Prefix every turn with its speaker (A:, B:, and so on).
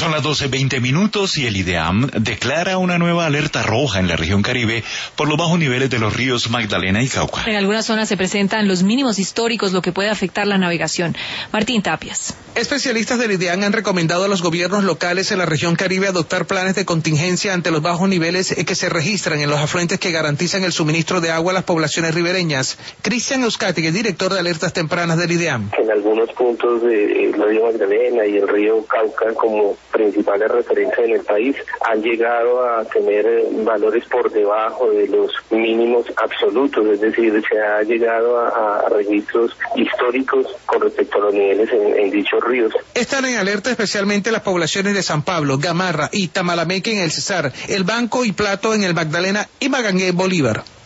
A: Son las 12:20 y el IDEAM declara una nueva alerta roja en la región Caribe por los bajos niveles de los ríos Magdalena y Cauca.
B: En algunas zonas se presentan los mínimos históricos, lo que puede afectar la navegación. Martín Tapias.
C: Especialistas del IDEAM han recomendado a los gobiernos locales en la región Caribe adoptar planes de contingencia ante los bajos niveles que se registran en los afluentes que garantizan el suministro de agua a las poblaciones ribereñas. Cristian Euskadi, director de alertas tempranas del IDEAM.
D: En algunos puntos del río Magdalena y el río Cauca, como principales referencias en el país, han llegado a tener valores por debajo de los mínimos absolutos, es decir, se ha llegado a registros históricos con respecto a los niveles en dichos ríos.
C: Están en alerta especialmente las poblaciones de San Pablo, Gamarra y Tamalameque en el Cesar, El Banco y Plato en el Magdalena y Magangué en Bolívar.